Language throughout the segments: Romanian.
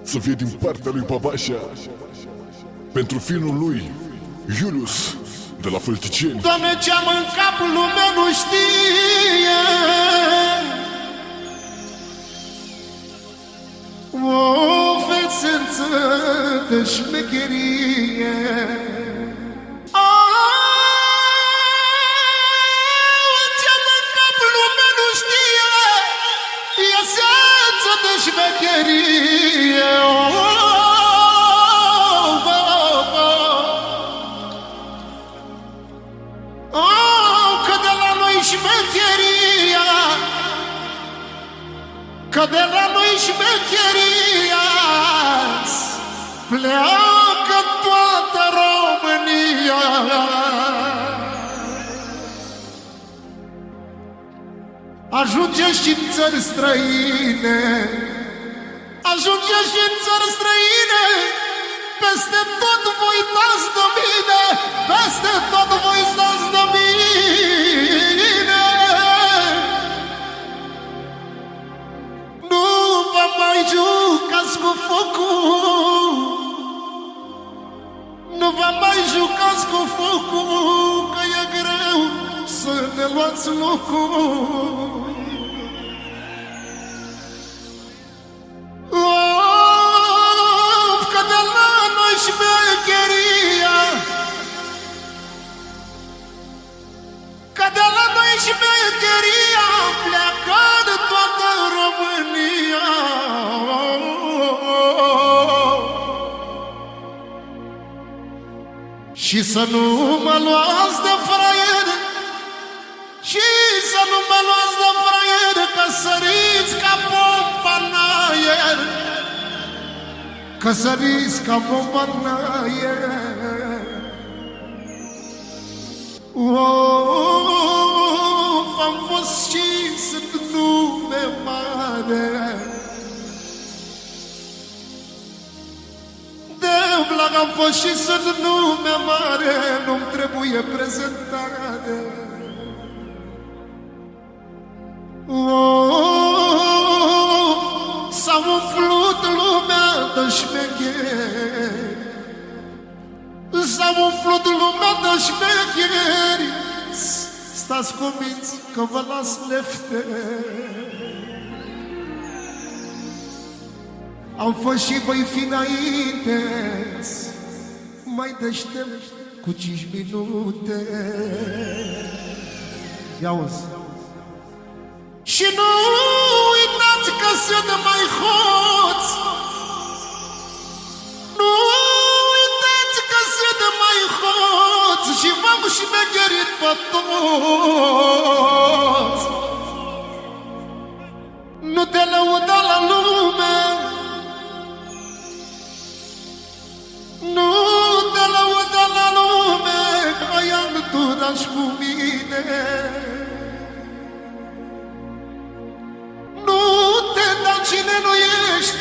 să fie din partea lui Babașa, pentru finul lui Iulius de la Fălticeni. Doamne, ce-am în cap lumea nu știe, o fețență de șmecherie. Ce-am în cap lumea nu știe, esență de șmecherie. Că de la noi șmecheria pleacă toată România. Ajunge și în țări străine, ajunge și în țări străine, peste tot voi dați de mine, peste tot voi dați de mine. Mai jucați cu focul, nu vă mai jucați cu focul, că e greu să ne luați locul. Că de la noi șmecheria, că de la noi șmecheria pleacă de toată România. Și să nu mă luați de fraier, și să nu mă luați de fraier, că săriți ca pompa în aer, că săriți ca pompa în aer. Am fost și sunt nume mare, Vlad am fost și sunt nume mare, nu-mi trebuie prezentare. S-a umplut lumea de șmecheri, s-a umplut lumea de șmecheri. Stați cuminți că vă las lefte. Am fost și voi fi înainte, mai deștept cu 5 minute. Ia uzi. Și nu uitați că sunt mai hoți, nu uitați că sunt mai hoți, și v-am șmecherit pe toți. Nu te lăuda la lume, nu te lăuda la lume, că i-am durat cu mine. Nu te da cine nu ești,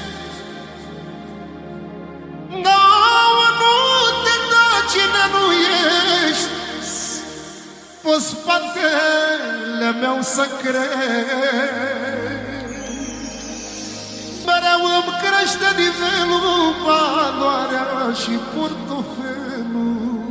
da, nu te da cine nu ești. Pe spatele meu să crezi, mereu îmi crește nivelul, valoarea și portofelul.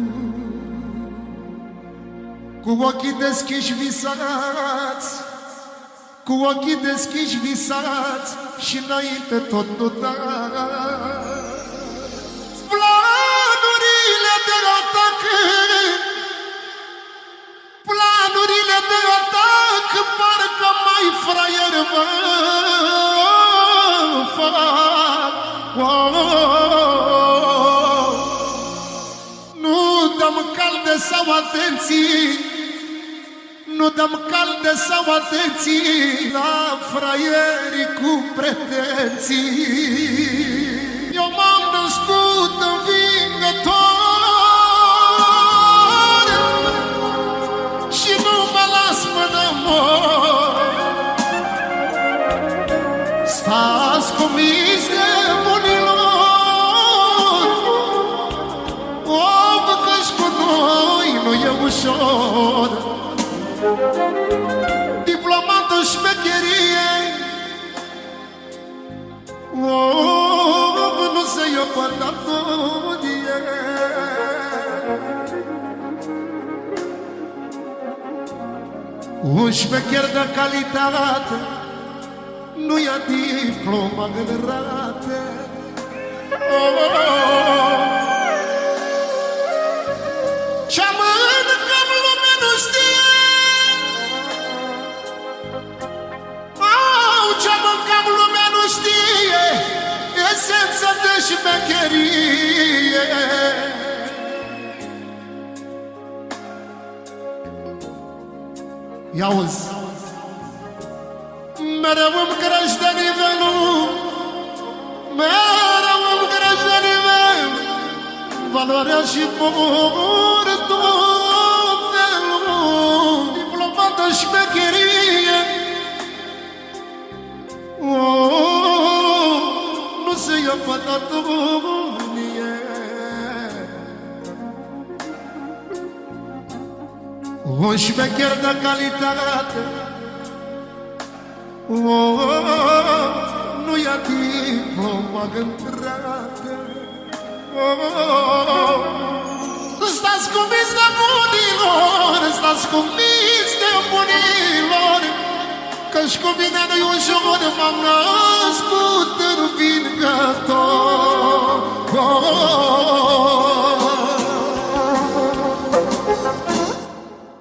Cu ochii deschiși visați, cu ochii deschiși visați, și înainte tot notați. Planurile de atac, planurile de atac, parcă mai fraier mă fac. Nu dăm calde sau atenții, nu dăm calde sau atenții la fraierii cu pretenții. Eu m-am născut învingător și nu mă las până mor. Stați cuminți nebunilor, om că-și cu noi nu e ușor. Diplomatul șmecheriei, se ia pătătorie. Un șmecher de calitate nu ia diploma în rate. Ce mâncăm lumea nu știe, ce mâncăm lumea nu știe, esența de șmecherie. Ia-uzi, mereu îmi crește nivelul, mereu îmi crește nivelul, valoarea și portofelul, diploma de șmecherie. Nu se ia pătătorie. Un șmecher de calitate nu ia diploma în-rate. Stați cuminți de bunilor, stați cuminți de bunilor, că-și cu mine nu-i ușor, m-am